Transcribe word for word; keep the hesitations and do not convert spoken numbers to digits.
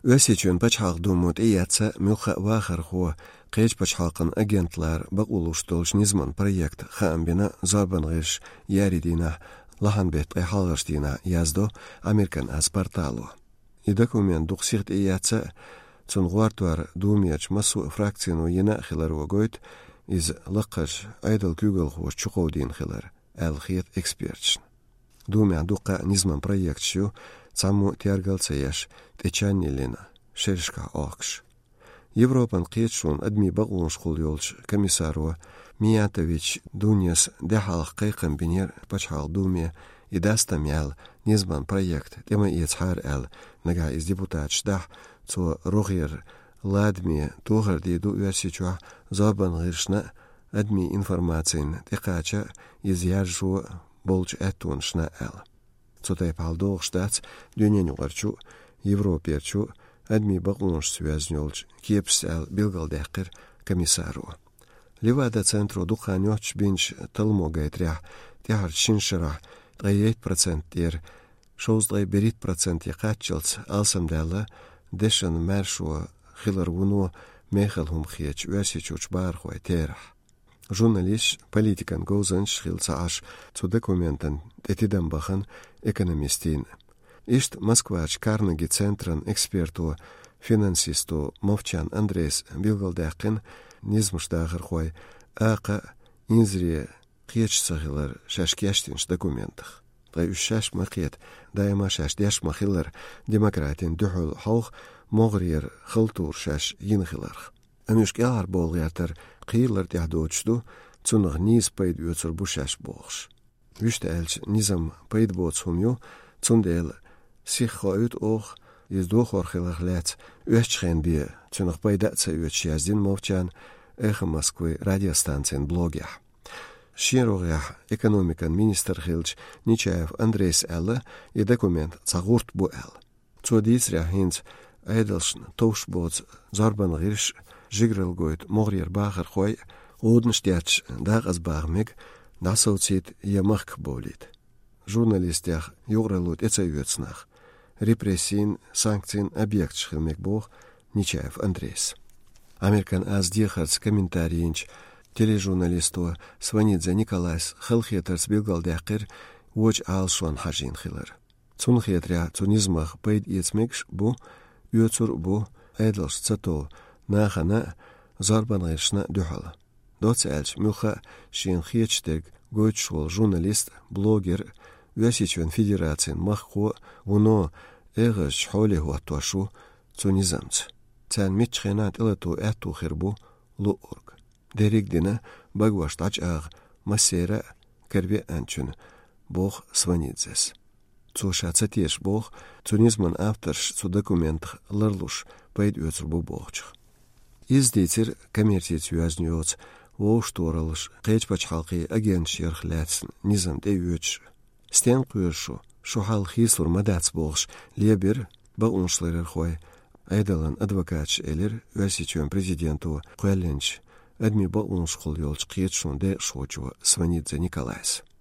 Ösechön paçhaq dumut iyatsa mülha vaxar ho qeç paçhaqın agentlar baquluştolş nizman proyekt xambina zabanğış yaridina lahanbet qayhalğışdina yazdo Amerikan az portalu. I dokument duqsight iyatsa Цунгвартуар думияч масу фракцияну йена хиларуагойт из лақаш айдал кюгал хош чуқовдин хилар алхиет экспертшн. Думя дуқа низман проектшю цаму тиаргалцаяш течаннилина шершка окш. Европан қиетшун адми бағулун шқул йолч комиссаруа Миятович Дуняс дехалх қайқын бинер пачхал думия и дастамял низман проект тема иецхар ал нага из депутат шдах цо рогер ладми тогар деду версичуа забан гыршна адми информациян текача из яржу болж этуншна ал. Цо тай палдог штац дюнен угарчу Европерчу адми багунш связнёлч кепс ал билгалдекер комиссару. Ливада центру духанёч бинч талмогайтря тяхар шиншара тридцать процентов тер шоуздай берит процент якачылц алсамдала Дешан мершуа хилар вуну мехалхум хиеч версичуч бархуай терах. Журналист политикан гозанш хилцааш цу документан этидам бахан экономистин. Ишт Москвач Карнеги центран эксперту финансисту Мовчан Андрейс билгалдакин низмуштагыр хуай ака инзри қиеч сахилар шашкяштинш документах. Ушаш мақиет дайма шаш дяш махилар демократин духул хаух могрир хылтур шаш йинхилар. Амюшкяар болгятар қийлар дяхдочду цунг низ пайд өцөр бушаш болш. Виште элч низам пайд боцумю цундел сиххоют ох из дохор хилахлец өчхенди цунг пайдатса өч яздин мовчан эхо Москвы радиостанциен блогях. Широгях экономикан министр Хилч Нечаев Андрейс Элла и документ цагурт бу эл. Цодис ряхинц айдалшн товшбоц зарбан гирш жигрелгойт могрир бахар хой однштяч дагаз багмек насоцит ямах болит. Журналистях югрелут эцайвецнах. Репрессин, санкцин объект шхилмек бог Нечаев Андрейс. Американ аз дехарц комментариинч тележурналисту Сванидзе Николайс хылхетерс билгалдякир воч алшуан хажин хилар. Цун хетря цунизмах пайд ецмекш бу юцур бу айдлш цато нахана зарбанайшна дюхала. Доц элч мюха шин хечтег гойчшвол журналист, блогер, Вясичвен федерациен махху уно эгаш холи хуатуашу цунизамц. Цан митчхенат илату эту хербу луорг. Деригдина багваштач аг масера керве анчун бог Сванидзес. Цуша цатеш бог цунизман авторш цу документ ларлуш пайд өцрбу богчх. Издетер коммерцият юазнюоц воушторалыш қечпач халқи агент шерхляцн низам де өч. Стен куершу шухал хислур мадац богш лебер ба уншлерер хой айдалан адвокатш элер васичуен президенту куэленч адми ба уншхул ёлч қиетшун де шочуа Сванидзе Николайс.